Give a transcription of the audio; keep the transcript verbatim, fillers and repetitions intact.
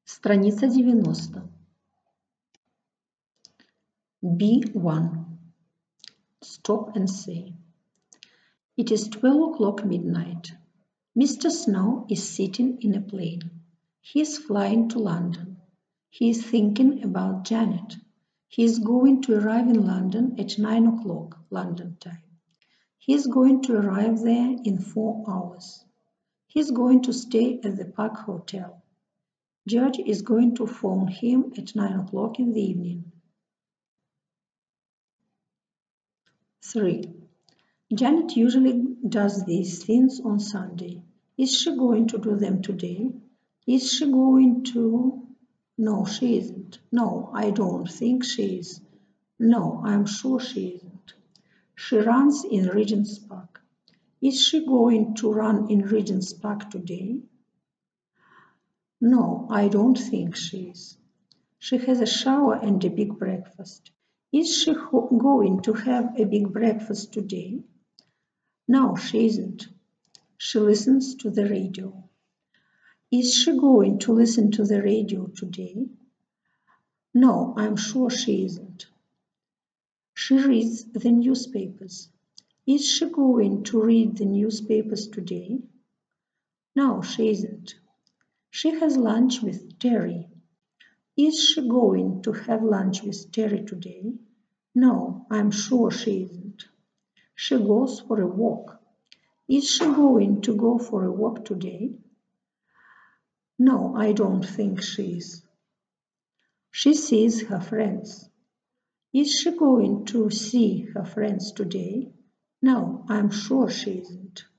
Страница девяносто. B one. Stop and say. It is twelve o'clock midnight. Mister Snow is sitting in a plane. He is flying to London. He is thinking about Janet. He is going to arrive in London at nine o'clock London time. He is going to arrive there in four hours. He is going to stay at the Park Hotel. George is going to phone him at nine o'clock in the evening. three. Janet usually does these things on Sunday. Is she going to do them today? Is she going to... No, she isn't. No, I don't think she is. No, I'm sure she isn't. She runs in Regent's Park. Is she going to run in Regent's Park today? No, I don't think she is. She has a shower and a big breakfast. Is she going to have a big breakfast today? No, she isn't. She listens to the radio. Is she going to listen to the radio today? No, I'm sure she isn't. She reads the newspapers. Is she going to read the newspapers today? No, she isn't. She has lunch with Terry. Is she going to have lunch with Terry today? No, I'm sure she isn't. She goes for a walk. Is she going to go for a walk today? No, I don't think she is. She sees her friends. Is she going to see her friends today? No, I'm sure she isn't.